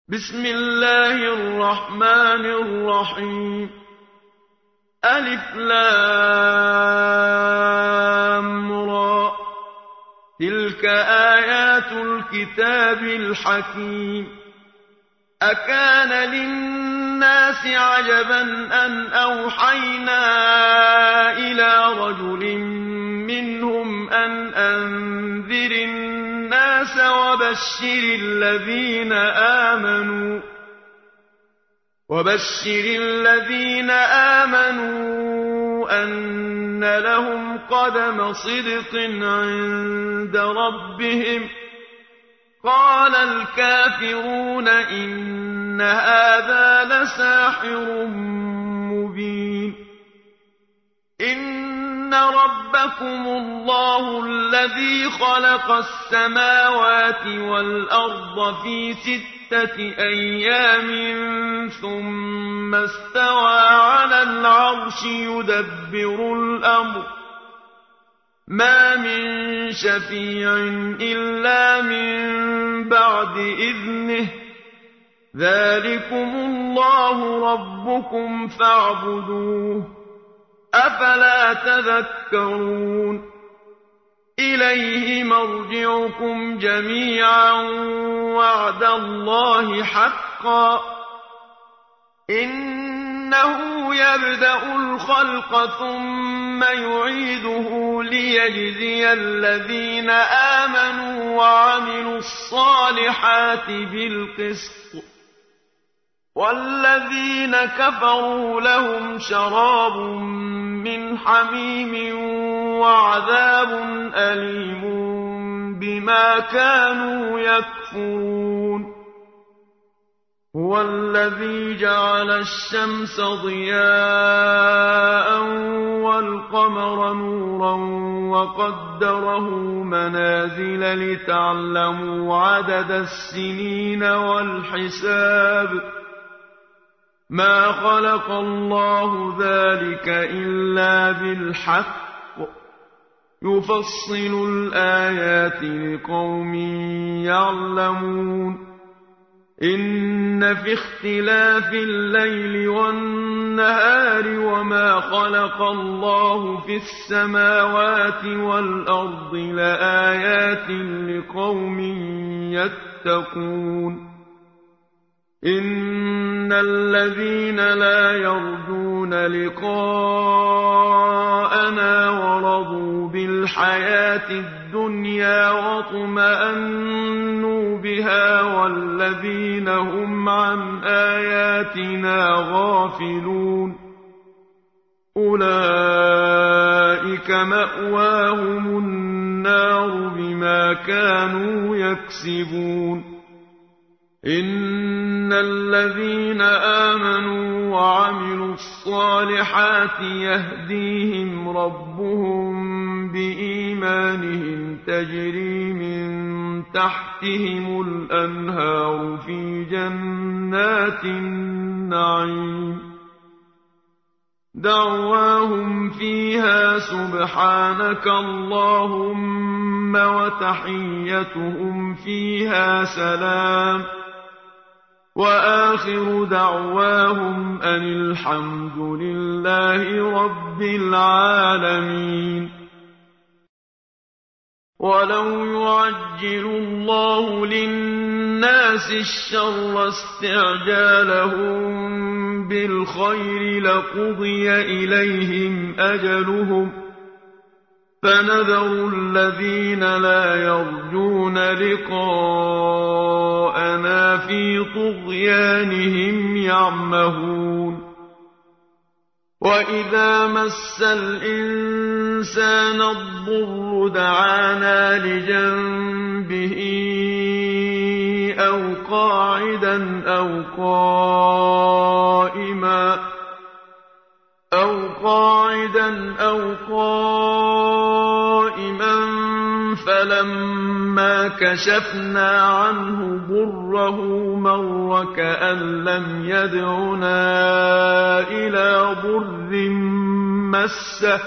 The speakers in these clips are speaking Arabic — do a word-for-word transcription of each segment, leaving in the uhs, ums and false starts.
بسم الله الرحمن الرحيم. ألف لام را، تلك آيات الكتاب الحكيم. أكان للناس عجبا أن أوحينا إلى رجل منهم أن أنذر الناس وبشر الذين آمنوا وبشر الذين آمنوا أن لهم قدم صدق عند ربهم. قال الكافرون إن هذا لساحر مبين. إن ربكم الله الذي خلق السماوات والأرض في ستة أيام ثم استوى على العرش يدبر الأمر، ما من شفيع إلا من بعد إذنه. ذلكم الله ربكم فاعبدوه، أفلا تذكرون. إليه مرجعكم جميعا وعد الله حقا، إنه يبدأ الخلق ثم يعيده ليجزي الذين آمنوا وعملوا الصالحات بالقسط، والذين كفروا لهم شراب من حميم وعذاب أليم بما كانوا يكفرون. هو الذي جعل الشمس ضياء والقمر نورا وقدره منازل لتعلموا عدد السنين والحساب. ما خلق الله ذلك إلا بالحق، يفصل الآيات لقوم يعلمون. إن في اختلاف الليل والنهار وما خلق الله في السماوات والأرض لآيات لقوم يتقون. إن الذين لا يرجون لقاءنا ورضوا بالحياة الدنيا واطمأنوا بها والذين هم عن آياتنا غافلون أولئك مأواهم النار بما كانوا يكسبون. إن الذين آمنوا وعملوا الصالحات يهديهم ربهم بإيمانهم تجري من تحتهم الأنهار في جنات النعيم. دعواهم فيها سبحانك اللهم وتحيتهم فيها سلام، وآخر دعواهم أن الحمد لله رب العالمين. ولو يعجل الله للناس الشر استعجالهم بالخير لقضي إليهم أجلهم، فنذر الذين لا يرجون لقاءنا في طغيانهم يعمهون. وإذا مس الإنسان الضر دعانا لجنبه أو قاعدا أو قائما أو قاعدا أو قائما فلما كشفنا عنه ضره مر كأن لم يدعنا إلى ضر مسه.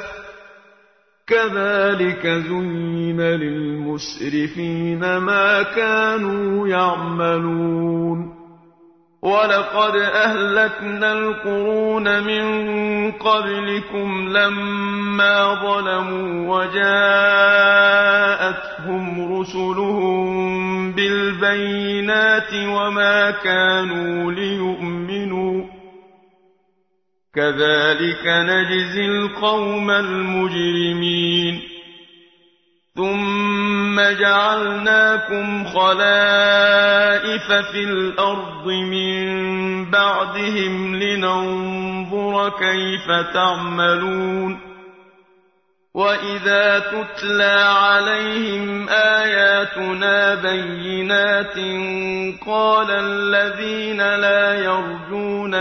كذلك زين للمسرفين ما كانوا يعملون ولقد أهلكنا القرون من قبلكم لما ظلموا وجاءتهم رسلهم بالبينات وما كانوا ليؤمنوا كذلك نجزي القوم المجرمين ثم جعلناكم خلائف في الأرض من بعدهم لننظر كيف تعملون وإذا تتلى عليهم آياتنا بينات قال الذين لا يرجون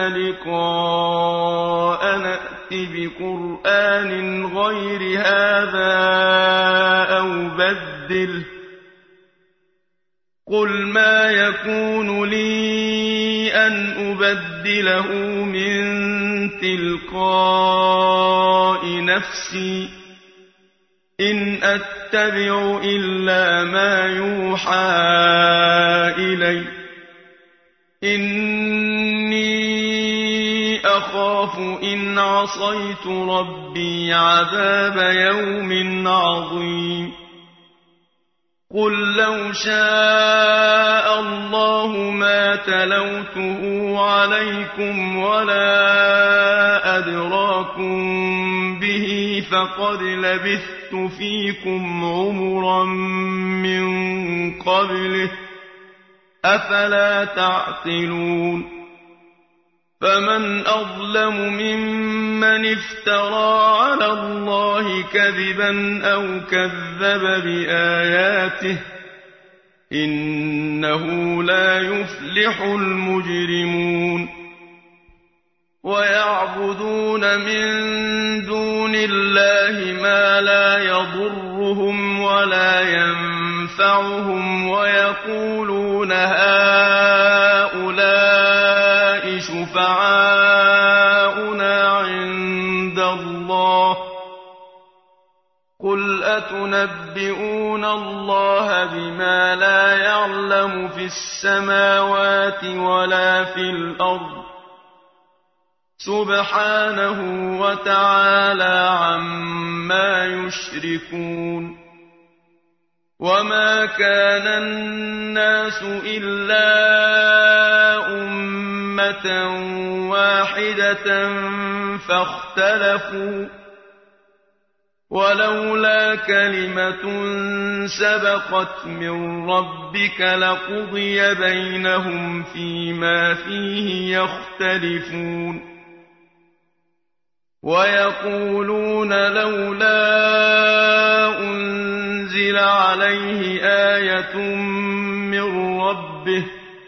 لقاءنا ائت بقرآن غير هذا أو بدله قل ما يكون لي أن أبدله من تلقاء نفسي إن أتبع إلا ما يوحى إلي إني أخاف إن عصيت ربي عذاب يوم عظيم قل لو شاء الله ما تلوته عليكم ولا أدراكم به فقد لبثت فيكم عمرا من قبله أفلا تعقلون فمن أظلم ممن افترى على الله كذبا أو كذب بآياته إنه لا يفلح المجرمون ويعبدون من دون الله ما لا يضرهم ولا ينفعهم ويقولون هؤلاء شفعاؤنا عند الله قل أتنبئون الله بما لا يعلم في السماوات ولا في الأرض سبحانه وتعالى عما يشركون وما كان الناس إلا أمة واحدة فاختلفوا ولولا كلمة سبقت من ربك لقضي بينهم فيما فيه يختلفون ويقولون لولا أنزل عليه آية من ربه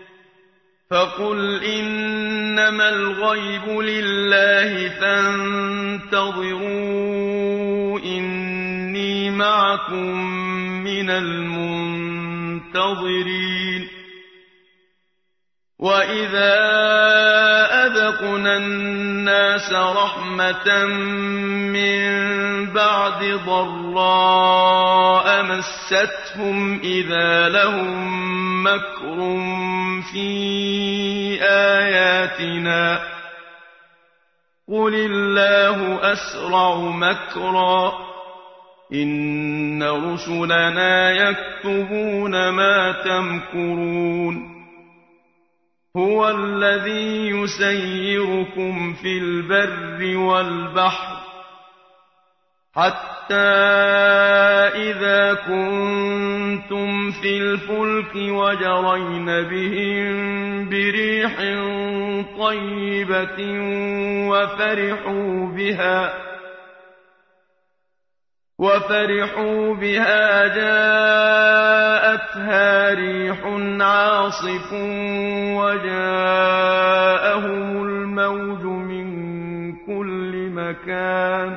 فقل إنما الغيب لله فانتظروا إني معكم من المنتظرين وإذا أذقنا الناس رحمة من بعد ضراء مستهم إذا لهم مكر في آياتنا قل الله أسرع مكرا إن رسلنا يكتبون ما تمكرون هو الذي يسيركم في البر والبحر حتى إذا كنتم في الفلك وجرين بهم بريح طيبة وفرحوا بها وفرحوا بها جاءتها ريح عاصف وجاءهم الموج من كل مكان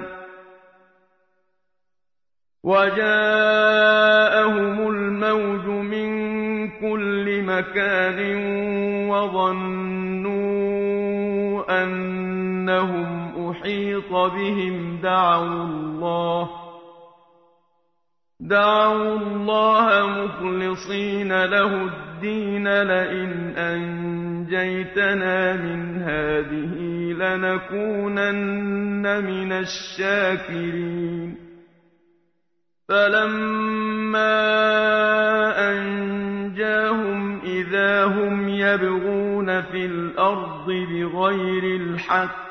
وجاءهم الموج من كل مكان وظنوا أنهم أحيط بهم دعوا الله دعوا الله مخلصين له الدين لئن أنجيتنا من هذه لنكونن من الشاكرين فلما أنجاهم إذا هم يبغون في الأرض بغير الحق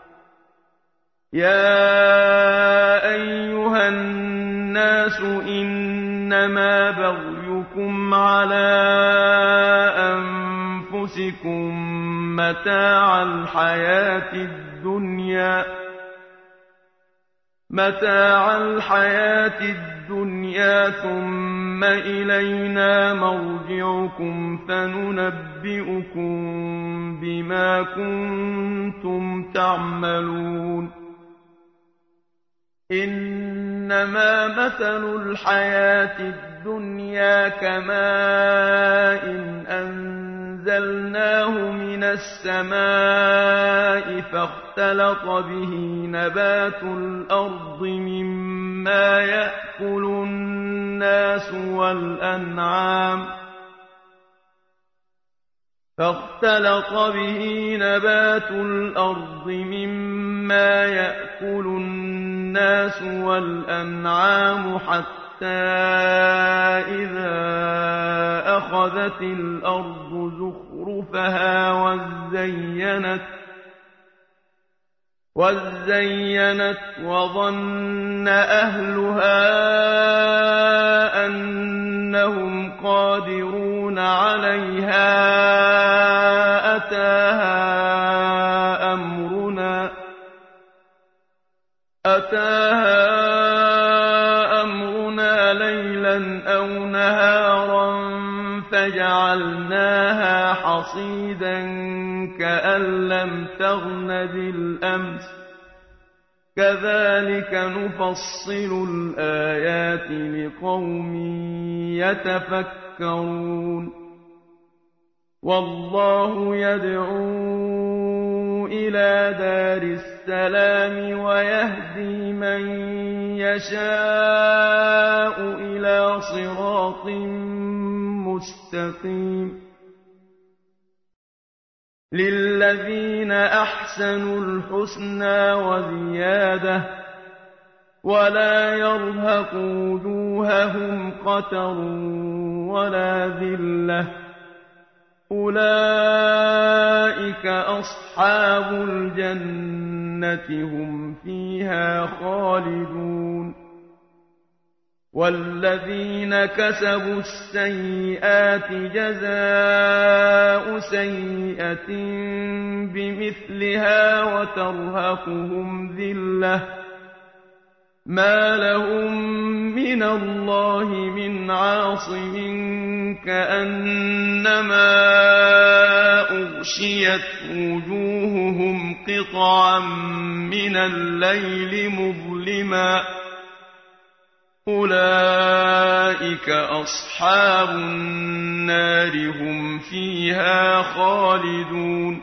يا أيها الناس إنما بغيكم على أنفسكم متاع الحياة الدنيا متاع الحياة الدنيا ثم إلينا مرجعكم فننبئكم بما كنتم تعملون إنما مثل الحياة الدنيا كماء أنزلناه من السماء فاختلط به نبات الأرض مما يأكل الناس والأنعام فاختلط به نبات الأرض مما يأكل الناس والأنعام حتى إذا أخذت الأرض زخرفها وزينت وزينت وظن أهلها أنهم قادرون عليها أتاها أمرنا أتاها أمرنا ليلا أو نهارا فجعلناها حصيدا كأن لم تغن بالأمس كذلك نفصل الآيات لقوم يتفكرون والله يدعو إلى دار السلام ويهدي من يشاء إلى صراط مستقيم للذين أحسنوا الحسنى وزيادة ولا يرهق وجوههم قتر ولا ذلة أولئك أصحاب الجنة هم فيها خالدون والذين كسبوا السيئات جزاء سيئة بمثلها وترهقهم ذلة ما لهم من الله من عاصم كأنما أغشيت وجوههم قطعا من الليل مظلما أولئك أصحاب النار هم فيها خالدون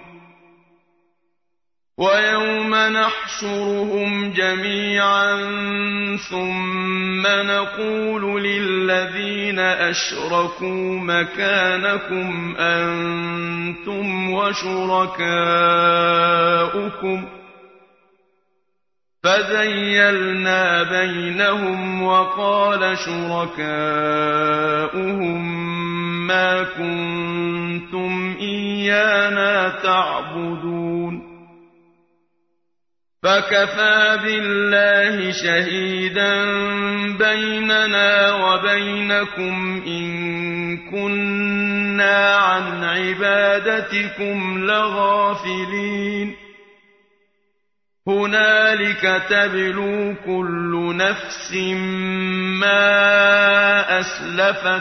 ويوم نحشرهم جميعا ثم نقول للذين أشركوا مكانكم أنتم وشركاؤكم فزيلنا بينهم وقال شركاؤهم ما كنتم إيانا تعبدون فكفى بالله شهيدا بيننا وبينكم إن كنا عن عبادتكم لغافلين هنالك تبلو كل نفس ما أسلفت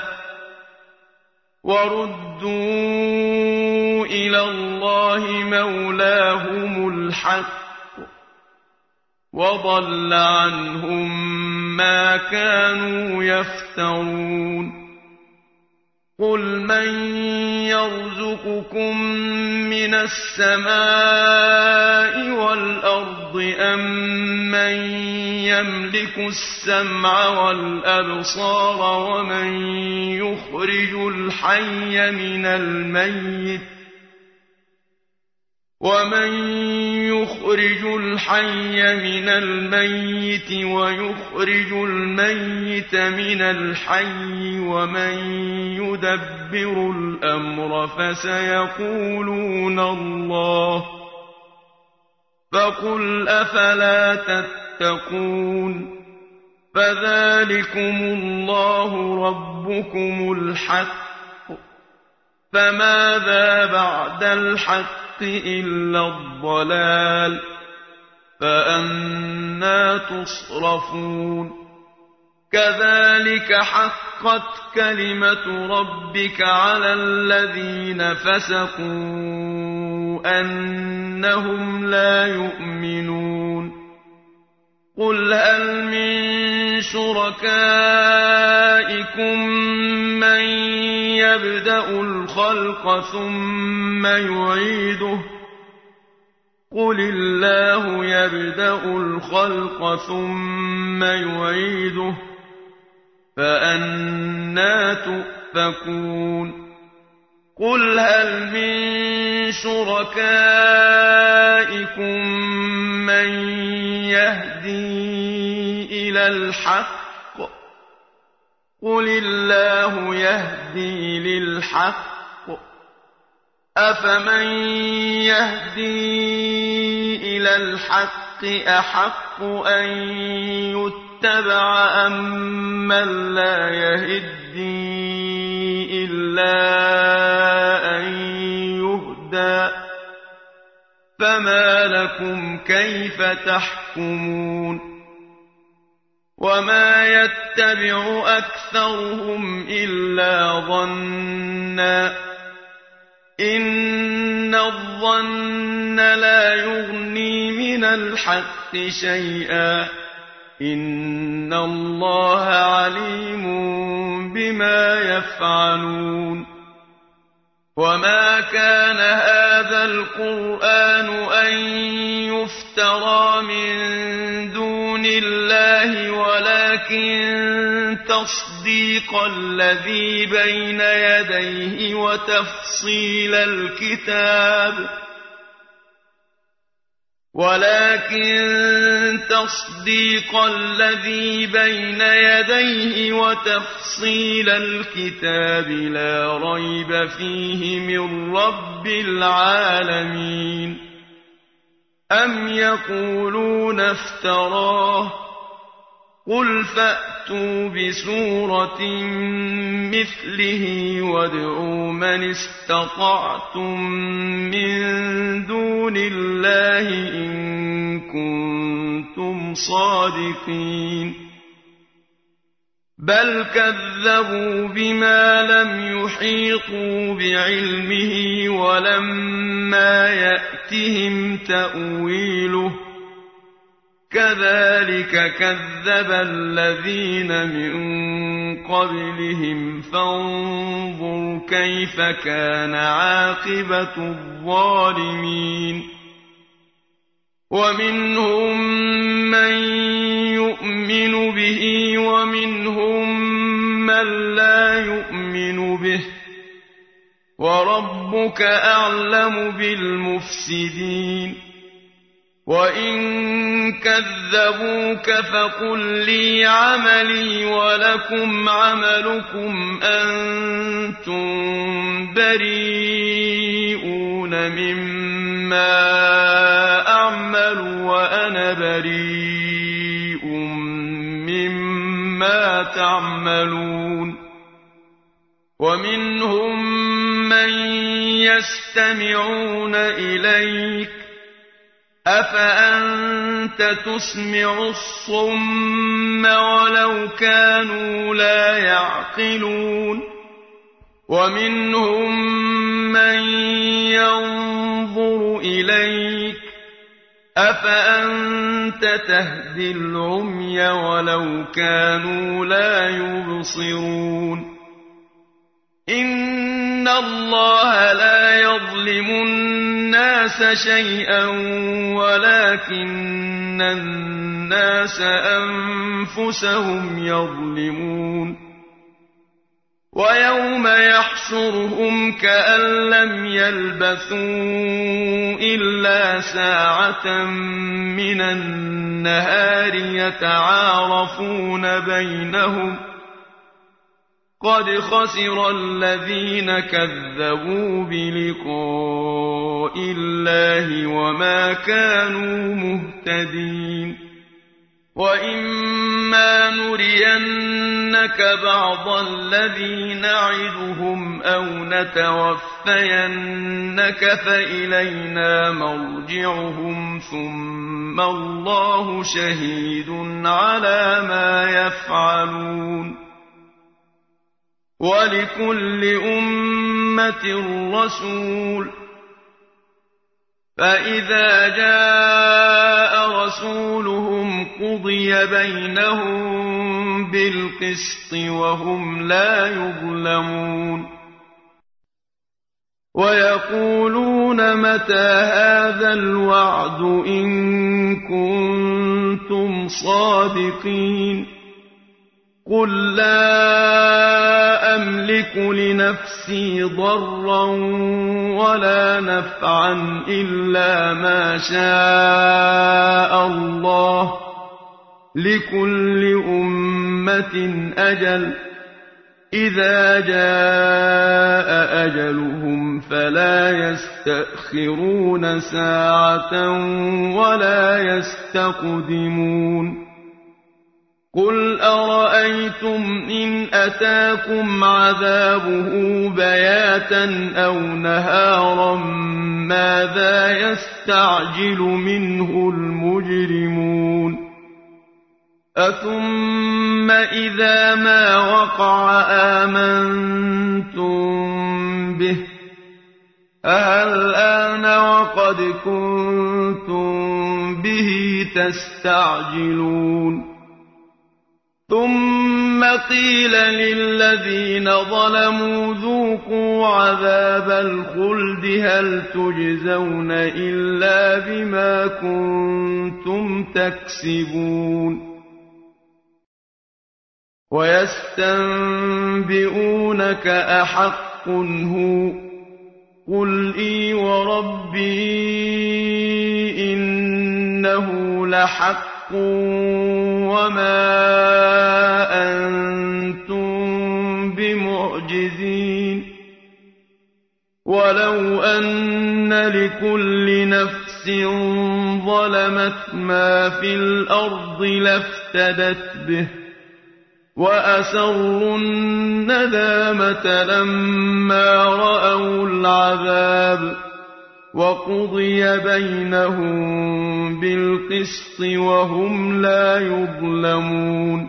وردوا إلى الله مولاهم الحق وضل عنهم ما كانوا يفترون قل من يرزقكم من السماء والأرض أم من يملك السمع والأبصار ومن يخرج الحي من الميت ومن يخرج الحي من الميت ويخرج الميت من الحي ومن يدبر الأمر فسيقولون الله فقل أفلا تتقون فذلكم الله ربكم الحق فماذا بعد الحق إلا الضلال فأنى تصرفون كذلك حقت كلمة ربك على الذين فسقوا أنهم لا يؤمنون قل هل من شركائكم من يبدأ الخلق ثم يعيده قل الله يبدأ الخلق ثم يعيده فأنى تؤفكون قل هل من شركائكم من يهدي إلى الحق قل الله يهدي للحق أفمن يهدي إلى الحق أحق أن يتبع أم من لا يهدي إلا أن يهدى فما لكم كيف تحكمون وما يتبع أكثرهم إلا ظنا إن الظن لا يغني من الحق شيئا إن الله عليم بما يفعلون وما كان هذا القرآن أن يفترى من دون الله ولكن تصديق الذي بين يديه وتفصيل الكتاب ولكن تصديق الذي بين يديه وتفصيل الكتاب لا ريب فيه من رب العالمين أم يقولون افتراه قل فأتوا بسورة مثله وادعوا من استطعتم من دون الله إن كنتم صادقين بل كذبوا بما لم يحيطوا بعلمه ولما يأتهم تأويله كذلك كذب الذين من قبلهم فانظر كيف كان عاقبة الظالمين ومنهم من يؤمن به ومنهم من لا يؤمن به وربك أعلم بالمفسدين وإن كذبوك فقل لي عملي ولكم عملكم أنتم بريئون مما أعمل وأنا بريء مما تعملون ومنهم من يستمعون إليك أفأنت تسمع الصم ولو كانوا لا يعقلون ومنهم من ينظر إليك أفأنت تهدي العمي ولو كانوا لا يبصرون إن الله لا يظلم الناس شيئا ولكن الناس أنفسهم يظلمون ويوم يحشرهم كأن لم يلبثوا إلا ساعة من النهار يتعارفون بينهم قد خسر الذين كذبوا بلقاء الله وما كانوا مهتدين وإما نرينك بعض الذي نعدهم أو نتوفينك فإلينا مرجعهم ثم الله شهيد على ما يفعلون ولكل أمة رسول فإذا جاء رسولهم قضي بينهم بالقسط وهم لا يظلمون ويقولون متى هذا الوعد إن كنتم صادقين قل لا أملك لنفسي ضرا ولا نفعا إلا ما شاء الله لكل أمة أجل إذا جاء أجلهم فلا يستأخرون ساعة ولا يستقدمون قل أرأيتم إن أتاكم عذابه بياتا أو نهارا ماذا يستعجل منه المجرمون أثم إذا ما وقع آمنتم به أهلآن وقد كنتم به تستعجلون ثم قيل للذين ظلموا ذوقوا عذاب الخلد هل تجزون إلا بما كنتم تكسبون ويستنبئونك أحق هو قل إي وربي إنه لحق وما أنتم بمعجزين ولو أن لكل نفس ظلمت ما في الأرض لافتدت به وأسروا الندامة لما رأوا العذاب وقضي بينهم بالقسط وهم لا يظلمون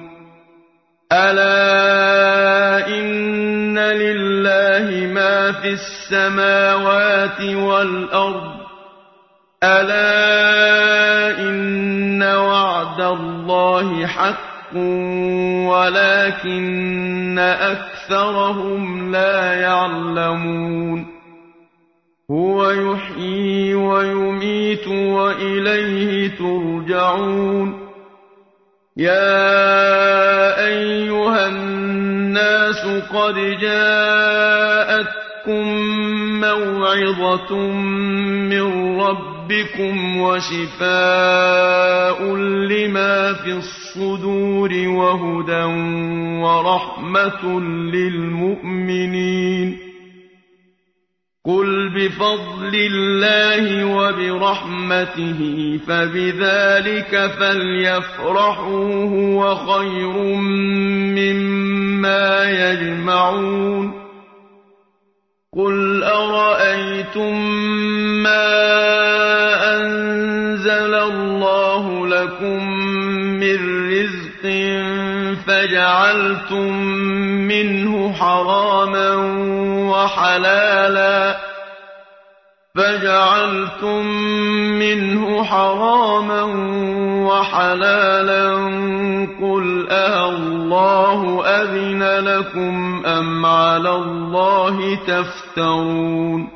ألا إن لله ما في السماوات والأرض ألا إن وعد الله حق ولكن أكثرهم لا يعلمون هو يحيي ويميت وإليه ترجعون يا أيها الناس قد جاءتكم موعظة من ربكم وشفاء لما في الصدور وهدى ورحمة للمؤمنين قل بفضل الله وبرحمته فبذلك فليفرحوا هو خير مما يجمعون قل أرأيتم ما أنزل الله لكم من رزق فجعلتم منه حراما وحلالا فجعلتم منه حراما وحلالا قل أَاللَّهُ أذن لكم أم على الله تفترون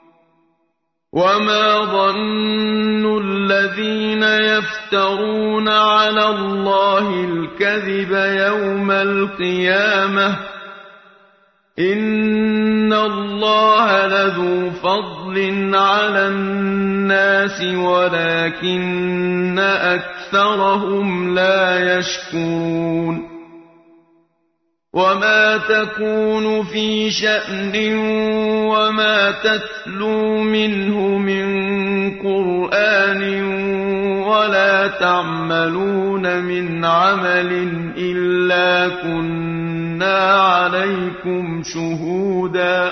وما ظن الذين يفترون على الله الكذب يوم القيامة إِنَّ اللَّهَ لَذُو فَضْلٍ عَلَى النَّاسِ وَلَٰكِنَّ أَكْثَرَهُمْ لَا يَشْكُرُونَ وَمَا تَكُونُ فِي شَأْنٍ وَمَا تَتْلُو مِنْهُ مِن قُرْآنٍ وَلَا تَعْمَلُونَ مِنْ عَمَلٍ إِلَّا كُنَّا عَلَيْكُمْ شُهُودًا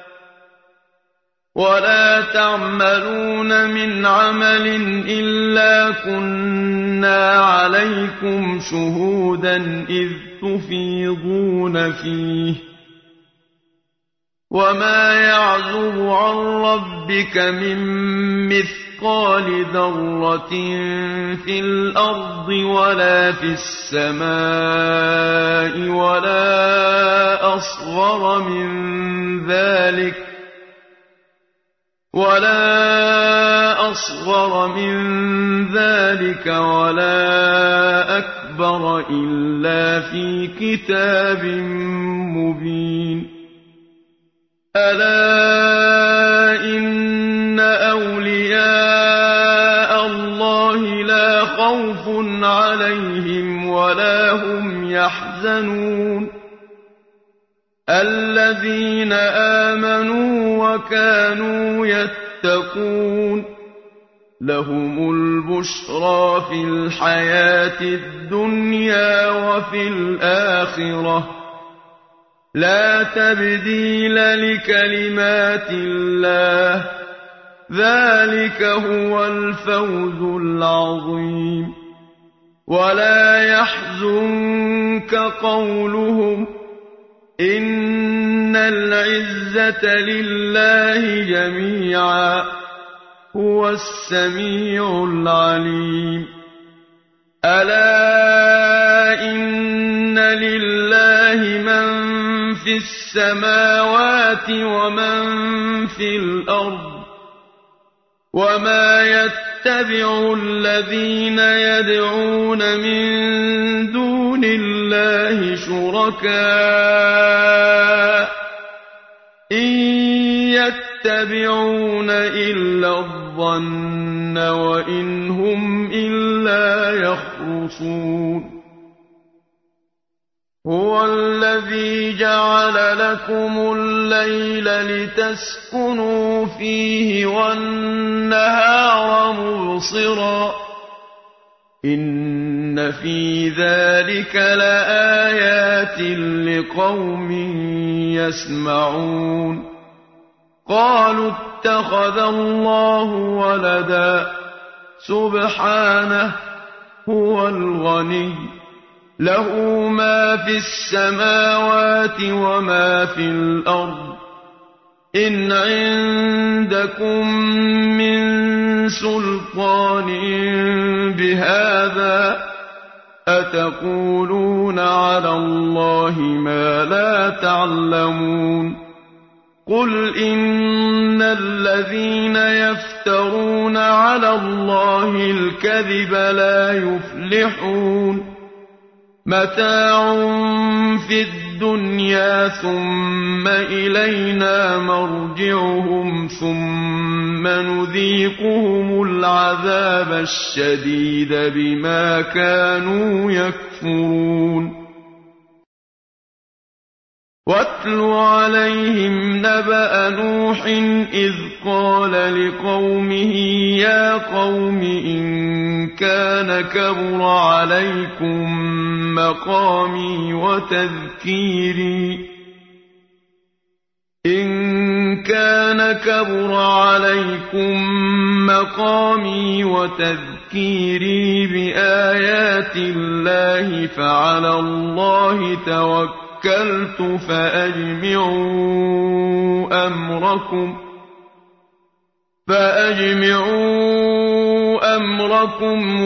وَلَا تَعْمَلُونَ مِنْ عَمَلٍ إِلَّا كُنَّا عَلَيْكُمْ شُهُودًا إِذْ تُفِيضُونَ فِيهِ وَمَا يَعْزُبُ عَن رَّبِّكَ مِن مِّثْقَالِ ذَرَّةٍ فِي الْأَرْضِ وَلَا فِي السَّمَاءِ وَلَا أَصْغَرَ مِن ذَٰلِكَ وَلَا أَصْغَرَ مِن ذَٰلِكَ وَلَا أَكْبَرَ إِلَّا فِي كِتَابٍ مُّبِينٍ أَلَا إِنَّ أَوْلِيَاءَ اللَّهِ لَا خَوْفٌ عَلَيْهِمْ وَلَا هُمْ يَحْزَنُونَ الَّذِينَ آمَنُوا وَكَانُوا يَتَّقُونَ لَهُمُ الْبُشْرَىٰ فِي الْحَيَاةِ الدُّنْيَا وَفِي الْآخِرَةِ ۚ لَا تَبْدِيلَ لِكَلِمَاتِ اللَّهِ ۚ ذَٰلِكَ هُوَ الْفَوْزُ الْعَظِيمُ وَلَا يَحْزُنكَ قَوْلُهُمْ ۘ إِنَّ الْعِزَّةَ لِلَّهِ جَمِيعًا ۚ هُوَ السَّمِيعُ الْعَلِيمُ أَلَا إِنَّ لِلَّهِ مَن فِي السَّمَاوَاتِ وَمَن فِي الْأَرْضِ ۗ وَمَا يَتَّبِعُ الَّذِينَ يَدْعُونَ مِن دُونِ اللَّهِ شُرَكَاءَ ۚ إِن يَتَّبِعُونَ إِلَّا الظَّنَّ وَإِنْ هُمْ إِلَّا يَخْرُصُونَ هُوَ الَّذِي جَعَلَ لَكُمُ اللَّيْلَ لِتَسْكُنُوا فِيهِ وَالنَّهَارَ مُبْصِرًا ۚ إِنَّ فِي وَذَٰلِكَ لَآيَاتٍ لِّقَوْمٍ يَسْمَعُونَ قَالُوا اتَّخَذَ اللَّهُ وَلَدًا سُبْحَانَهُ ۖ هُوَ الْغَنِيُّ لَهُ مَا فِي السَّمَاوَاتِ وَمَا فِي الْأَرْضِ ۚ إِنْ عِندَكُم مِّن سُلْطَانٍ بِهَٰذَا ۚ أَتَقُولُونَ عَلَى اللَّهِ مَا لَا تَعْلَمُونَ قُلْ إِنَّ الَّذِينَ يَفْتَرُونَ عَلَى اللَّهِ الْكَذِبَ لَا يُفْلِحُونَ مَتَاعٌ فِي الدُّنْيَا ثُمَّ إِلَيْنَا مَرْجِعُهُمْ ثُمَّ نُذِيقُهُمُ الْعَذَابَ الشَّدِيدَ بِمَا كَانُوا يَكْفُرُونَ وَاتْلُ عَلَيْهِمْ نَبَأَ نُوحٍ إِذْ قَالَ لِقَوْمِهِ يَا قَوْمِ إِن كَانَ كَبُرَ عَلَيْكُم مَّقَامِي وَتَذْكِيرِي إِن كَانَ كَبُرَ عَلَيْكُم مَّقَامِي وَتَذْكِيرِي بِآيَاتِ اللَّهِ فَعَلَى اللَّهِ توكلت توكلت فأجمعوا أمركم فأجمعوا أمركم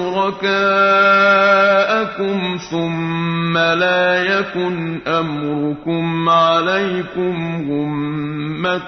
وشركاءكم ثم لا يكن أمركم عليكم غمة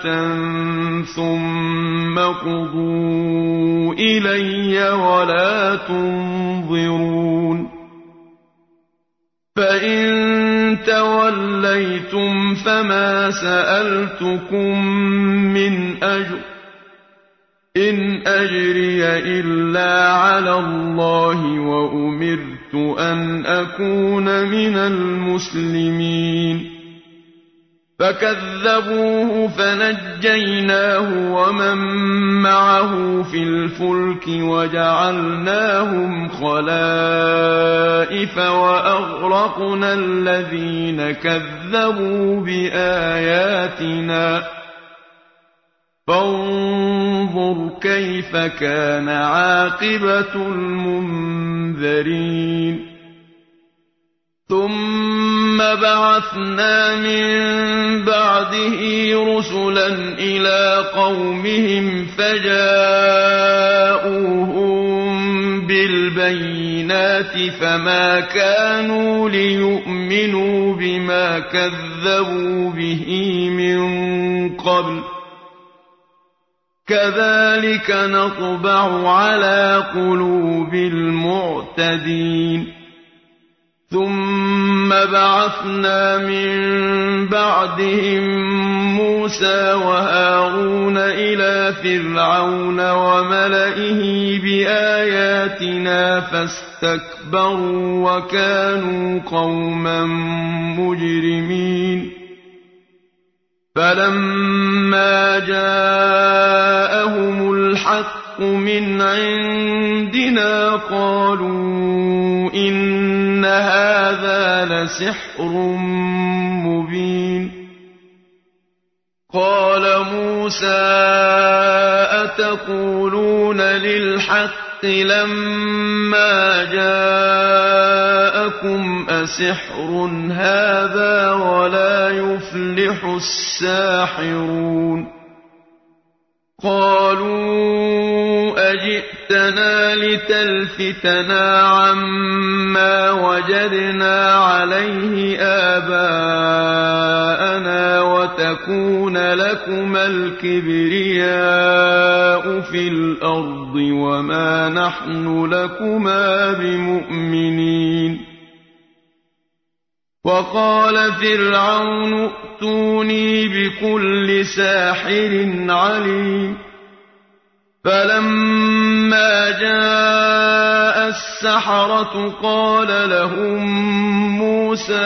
ثم قضوا إلي ولا تنظرون فإن توليتم توليتم فما سألتكم من أجر إن أجري إلا على الله وأمرت أن أكون من المسلمين فكذبوه فنجيناه ومن معه في الفلك وجعلناهم خلائف وأغرقنا الذين كذبوا بآياتنا فانظر كيف كان عاقبة المنذرين ثم بعثنا من بعده رسلا إلى قومهم فجاءوهم بالبينات فما كانوا ليؤمنوا بما كذبوا به من قبل كذلك نطبع على قلوب المعتدين ثم بعثنا من بعدهم موسى وهارون إلى فرعون وملئه بآياتنا فاستكبروا وكانوا قوما مجرمين فلما جاءهم الحق من عندنا قالوا إن هذا لسحر مبين قال موسى أتقولون للحق لما جاءكم أسحر هذا ولا يفلح الساحرون قالوا أجئتنا لتلفتنا عما وجدنا عليه آباءنا وتكون لكما الكبرياء في الأرض وما نحن لكما بمؤمنين وقال فرعون ائتوني بكل ساحر عليم فلما جاء السحرة قال لهم موسى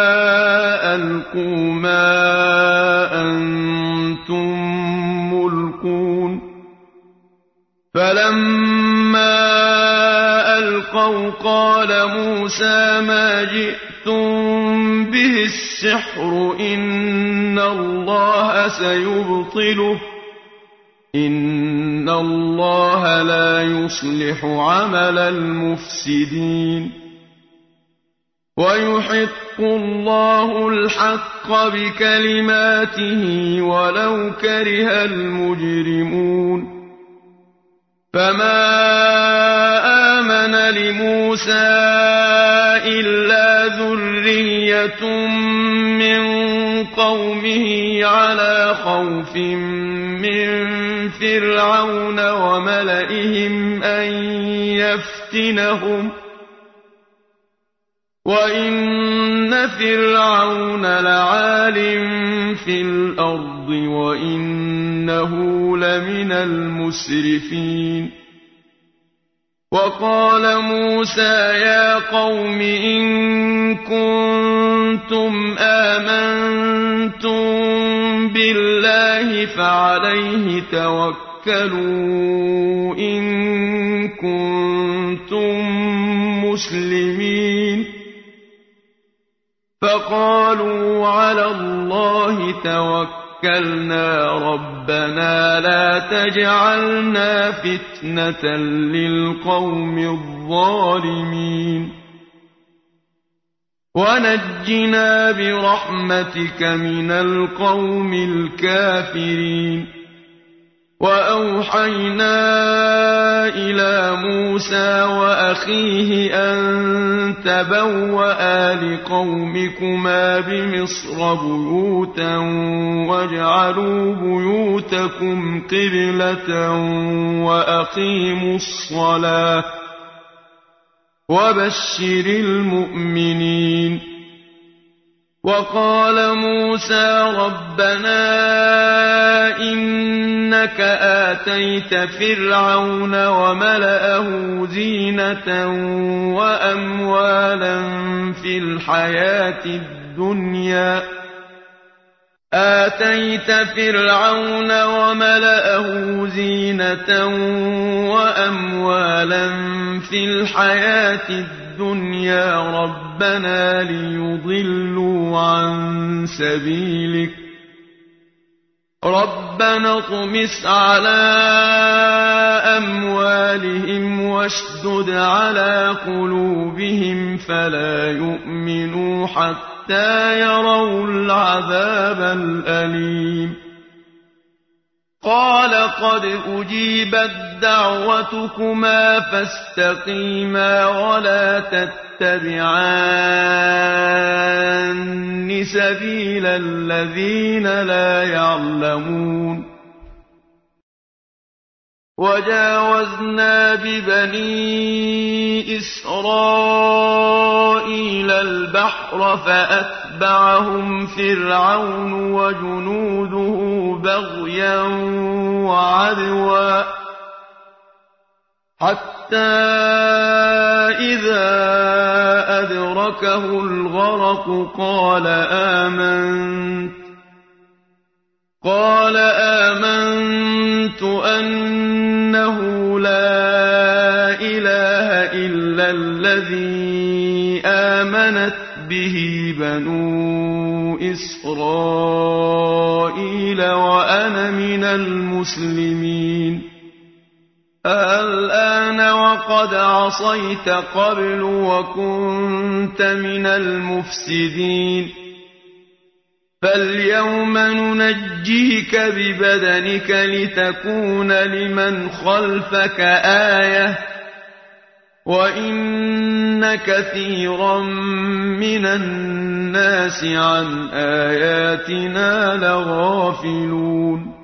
ألقوا ما أنتم ملقون فلما ألقوا قال موسى ما جئتم به السحر إن الله سيبطله إن الله لا يصلح عمل المفسدين ويحق الله الحق بكلماته ولو كره المجرمون فما آمن لموسى إلا ذرية من قومه على خوف من فرعون وملئهم أن يفتنهم وإن فرعون لعال في الأرض وإنه لمن المسرفين وقال موسى يا قوم إن كنتم آمنتم بالله فعليه توكلوا إن كنتم مسلمين فقالوا على الله توكلنا ربنا لا تجعلنا فتنة للقوم الظالمين ونجنا برحمتك من القوم الكافرين وأوحينا إلى موسى وأخيه أن تبوأ لقومكما بمصر بيوتا واجعلوا بيوتكم قبلة وأقيموا الصلاة وبشر المؤمنين وقال موسى ربنا إنك آتيت فرعون وملأه زينة وأموالا في الحياة الدنيا آتيت فرعون وملأه زينة وأموالا في الحياة الدنيا ربنا ليضلوا عن سبيلك ربنا اطمس على أموالهم واشدد على قلوبهم فلا يؤمنوا حتى يروا العذاب الأليم قال قد أجيبت دعوتكما فاستقيما ولا تتبعان سبيل الذين لا يعلمون وجاوزنا ببني إسرائيل البحر فأتبعهم فرعون وجنوده بغيا وعدوا حتى إذا أدركه الغرق قال آمنت قال آمنت أنه لا إله إلا الذي آمنت به بنو إسرائيل وأنا من المسلمين الآن وقد عصيت قبل وكنت من المفسدين فاليوم ننجيك ببدنك لتكون لمن خلفك آية وإن كثيرا من الناس عن آياتنا لغافلون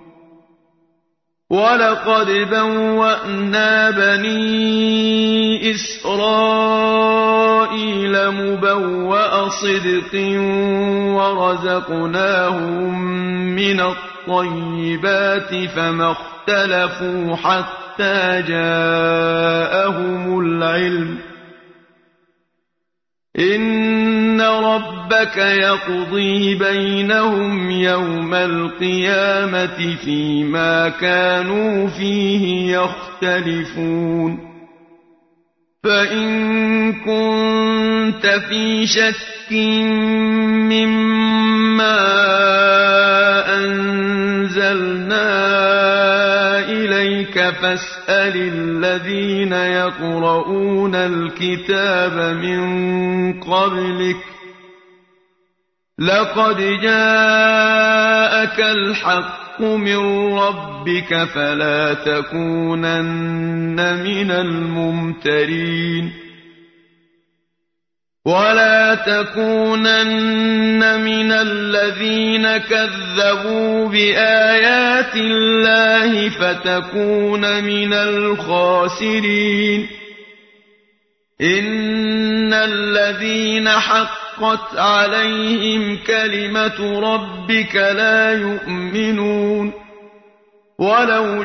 ولقد بوأنا بني إسرائيل مبوأ صدق ورزقناهم من الطيبات فما اختلفوا حتى جاءهم العلم إن ربك يقضي بينهم يوم القيامة فيما كانوا فيه يختلفون فإن كنت في شك مما أنزلنا إليك فاسأل الذين يقرؤون الكتاب من قبلك لقد جاءك الحق من ربك فلا تكونن من الممترين ولا تكونن من الذين كذبوا بآيات الله فتكون من الخاسرين إن الذين حقت عليهم كلمة ربك لا يؤمنون ولو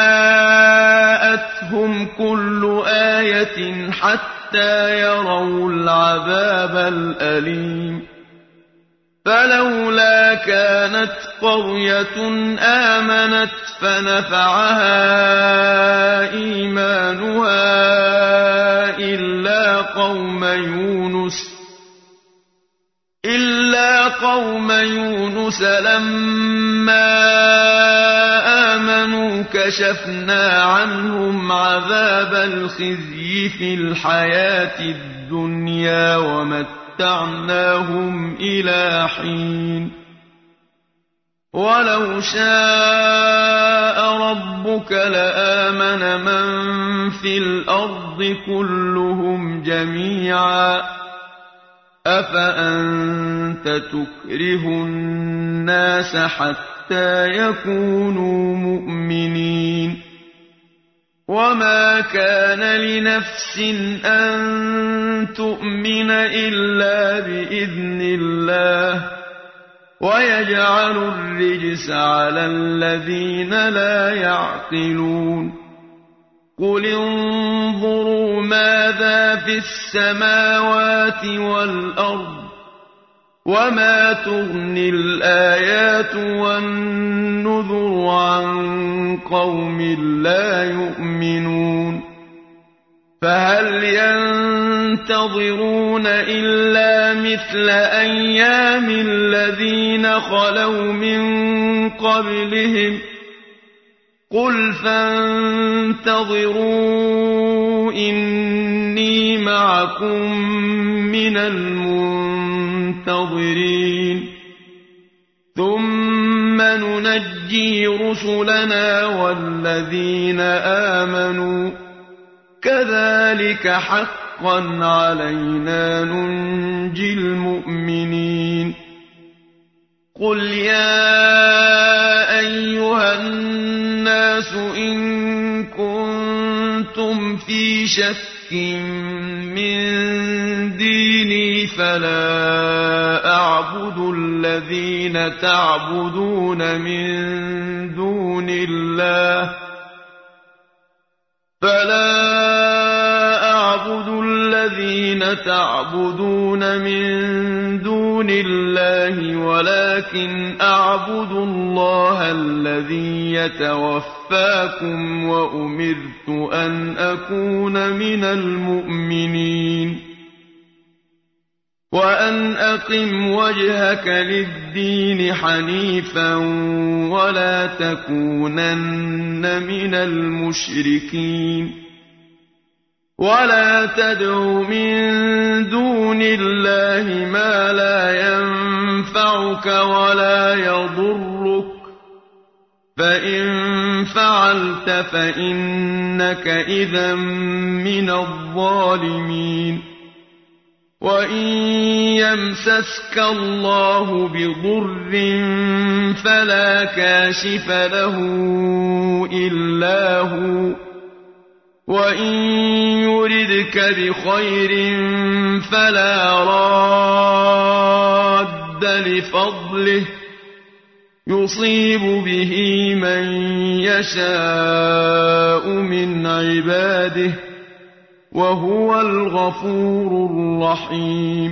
جاءتهم كل آية حتى يروا العذاب الأليم فلولا كانت قرية آمنت فنفعها إيمانها إلا قوم يونس إلا قوم يونس لما آمنوا كشفنا عنهم عذاب الخزي في الحياة الدنيا ومتعناهم إلى حين ولو شاء ربك لآمن من في الأرض كلهم جميعا أفأنت تكره الناس حتى يكونوا مؤمنين وما كان لنفس أن تؤمن إلا بإذن الله ويجعل الرجس على الذين لا يعقلون قل انظروا ماذا في السماوات والأرض وما تغني الآيات والنذر عن قوم لا يؤمنون فهل ينتظرون إلا مثل أيام الذين خلوا من قبلهم قل فانتظروا إني معكم من المنتظرين ثم ننجي رسلنا والذين آمنوا كذلك حقا علينا ننجي المؤمنين قل يا أيها الناس إن كنتم في شك من ديني فلا أعبد الذين تعبدون من دون الله فلا أعبد الذين تعبدون من دون الله ولكن أعبد الله الذي يتوفاكم وأمرت أن أكون من المؤمنين وأن أقم وجهك للدين حنيفا ولا تكونن من المشركين ولا تدع من دون الله ما لا ينفعك ولا يضرك فإن فعلت فإنك إذا من الظالمين وإن يمسسك الله بضر فلا كاشف له إلا هو وإن يردك بخير فلا راد لفضله يصيب به من يشاء من عباده وهو الغفور الرحيم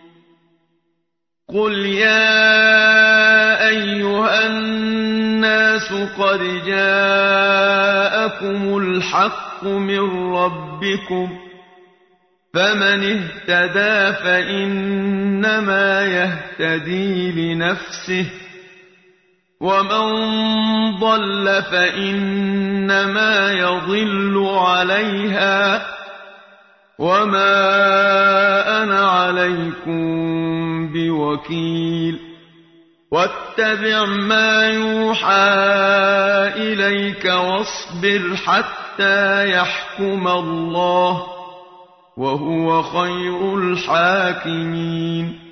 قل يا أيها الناس قد جاءكم الحق من ربكم فمن اهتدى فإنما يهتدي لنفسه ومن ضل فإنما يضل عليها وما أنا عليكم بوكيل واتبع ما يوحى إليك واصبر حتى يحكم الله وهو خير الحاكمين